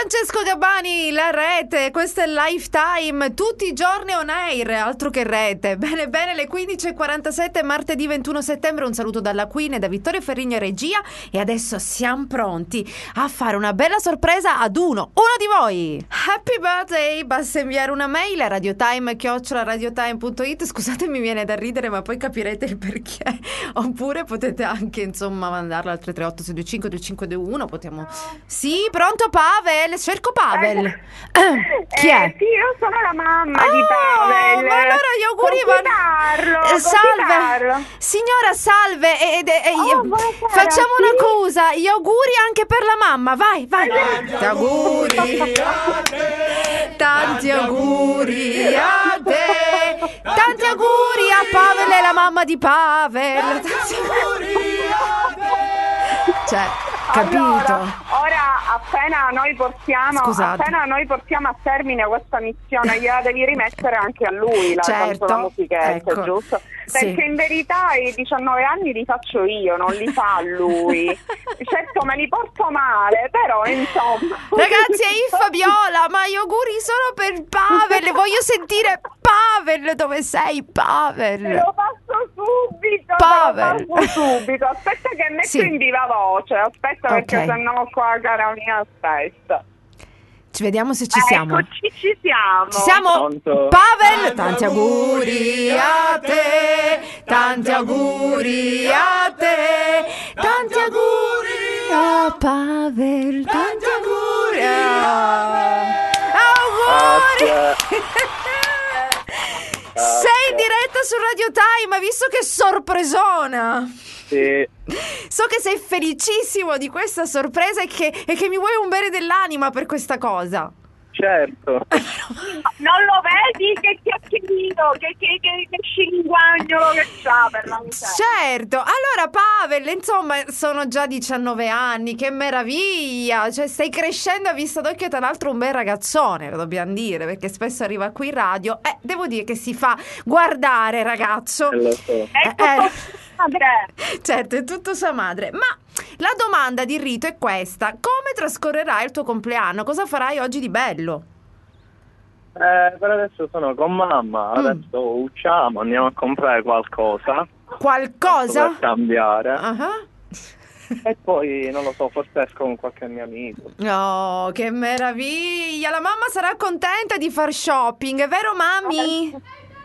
Francesco Gabbani, la rete, questo è Lifetime, tutti i giorni on air, altro che rete. Bene, bene, le 15.47, martedì 21 settembre, un saluto dalla Queen e da Vittorio Ferrigno regia, e adesso siamo pronti a fare una bella sorpresa ad uno di voi. Happy birthday, basta inviare una mail a radiotime@radiotime.it. Scusate, mi viene da ridere, ma poi capirete il perché. Oppure potete anche, insomma, mandarla al 338 625 2521. Possiamo... Sì, pronto Pavel? Cerco Pavel. Chi è? Sì, io sono la mamma di Pavel. Ma allora gli auguri salve. Signora, salve. Facciamo una cosa. Gli auguri anche per la mamma. Vai. Tanti auguri a te. Tanti auguri a te. Tanti auguri a Pavel e la mamma di Pavel. Tanti auguri a te. Cioè, capito? Ora appena noi portiamo a termine questa missione, gliela devi rimettere anche a lui la musichetta, ecco. Giusto? Perché in verità i 19 anni li faccio io, non li fa lui. Certo me li porto male, però insomma. Ragazzi, è Fabiola, ma gli auguri solo per Pavel. Voglio sentire Pavel, dove sei Pavel? Te lo passo subito. Pavel. Aspetta che metto in viva voce. Aspetta, perché sennò qua, cara mia, aspetta. Ci vediamo se ci siamo. Eccoci, ci siamo. Ci siamo? Pronto? Pavel, tanti auguri a te. Tanti auguri a te. Tanti auguri a Pavel. Tanti auguri auguri. Sei in diretta su Radio Time, visto che sorpresona. Sì. So che sei felicissimo di questa sorpresa e che mi vuoi un bene dell'anima per questa cosa. Certo. Non lo vedi che chiacchierino, che scinguagnolo che c'ha, per la miseria. Certo. Allora Pavel, insomma, sono già 19 anni, che meraviglia. Cioè, stai crescendo a vista d'occhio, tra l'altro un bel ragazzone, lo dobbiamo dire, perché spesso arriva qui in radio. Devo dire che si fa guardare, ragazzo. Lo so. Madre. Certo, è tutto sua madre. Ma la domanda di rito è questa: come trascorrerai il tuo compleanno? Cosa farai oggi di bello? Per adesso sono con mamma. Adesso usciamo, andiamo a comprare qualcosa. Qualcosa? Per cambiare. Uh-huh. E poi, non lo so, forse esco con qualche mio amico. Oh, che meraviglia! La mamma sarà contenta di far shopping, è vero, mami?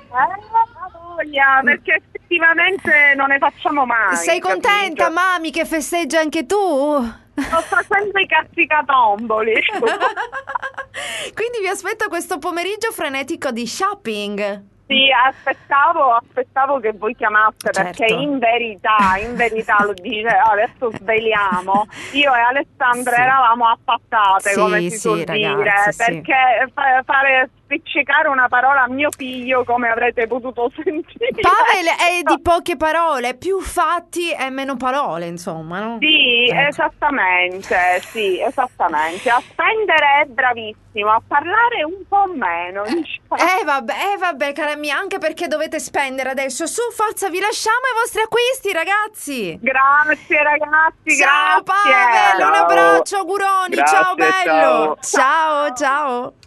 Perché effettivamente non ne facciamo mai. Sei contenta, capito? mami, che festeggia anche tu? Sto facendo i cazzicatomboli. Quindi vi aspetto questo pomeriggio frenetico di shopping. Sì, aspettavo che voi chiamaste, certo. Perché in verità lo dice, adesso sveliamo, io e Alessandra eravamo appattate, come si suol ragazzi, dire, perché fare spiccicare una parola a mio figlio, come avrete potuto sentire. Pavel è di poche parole, più fatti e meno parole, insomma, no? Sì, esattamente. A spendere è bravissimo, a parlare un po' meno. Vabbè, cara mia, anche perché dovete spendere adesso. Su, forza, vi lasciamo ai vostri acquisti, ragazzi. Grazie, ragazzi. Ciao, grazie. Pavel, un abbraccio, auguroni. Grazie, ciao, bello. ciao. Ciao.